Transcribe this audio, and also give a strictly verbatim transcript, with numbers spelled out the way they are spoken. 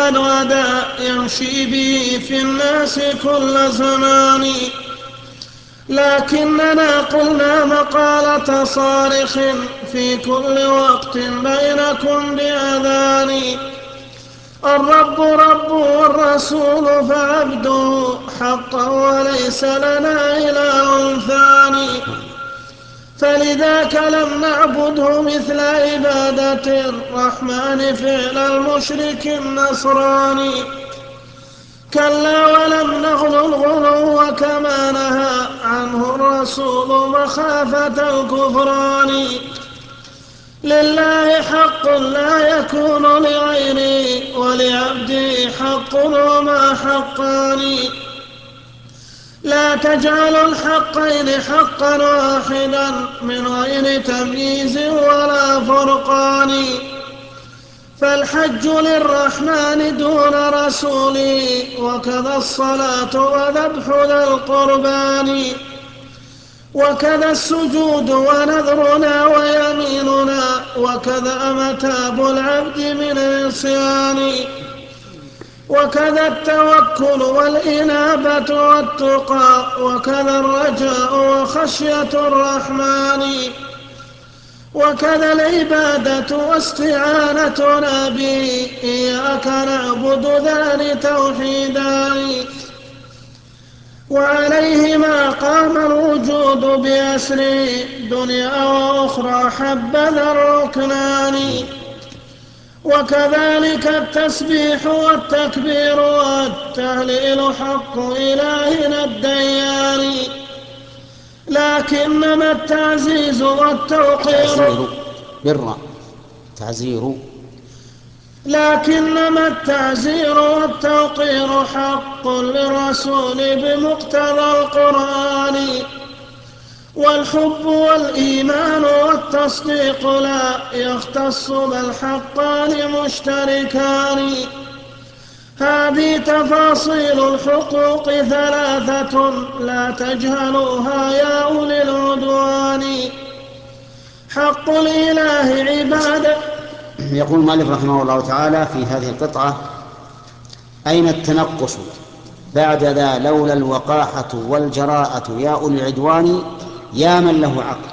قد غدا يمشي به في الناس كل زمان، لكننا قلنا مقالة صارخ في كل وقت بينكم بأذان. الرب رب والرسول فعبده حقا وليس لنا إله ثاني، فلذاك لم نعبده مثل عبادة الرحمن فعل المشرك النصراني. كلا ولم نغلو الغلو كما نهى عنه الرسول مخافة الكفران. لله حق لا يكون لغيره ولعبده حق هما حقان. لا تجعل الحقين حقا واحدا من غير تمييز ولا فرقان. فالحج للرحمن دون رسوله وكذا الصلاة وذبح ذا القربان، وكذا السجود ونذرنا ويميننا، وكذا متاب العبد من العصيان، وكذا التوكل والإنابة والتقى، وكذا الرجاء وخشية الرحمن، وكذا العبادة واستعانتنا به إياك نعبد ذان توحيدان. وعليهما قام الوجود بأسره دنيا وأخرى حبذا الركنان. وكذلك التسبيح والتكبير والتهليل حق إلهنا الديان، لكنما التعزيز والتوقير تعزير بالراء تعزير لكنما التعزير والتوقير حق للرسول بمقتضى القرآن. والحب والإيمان والتصديق لا يختص بل حقان مشتركان. هذه تفاصيل الحقوق ثلاثة لا تجهلوها يا أولي العدوان. حق الإله عبادة. يقول المؤلف رحمه الله تعالى في هذه القطعة: أين التنقص بعد ذا لولا الوقاحة والجراءة يا أولي العدوان، يا من له عقل.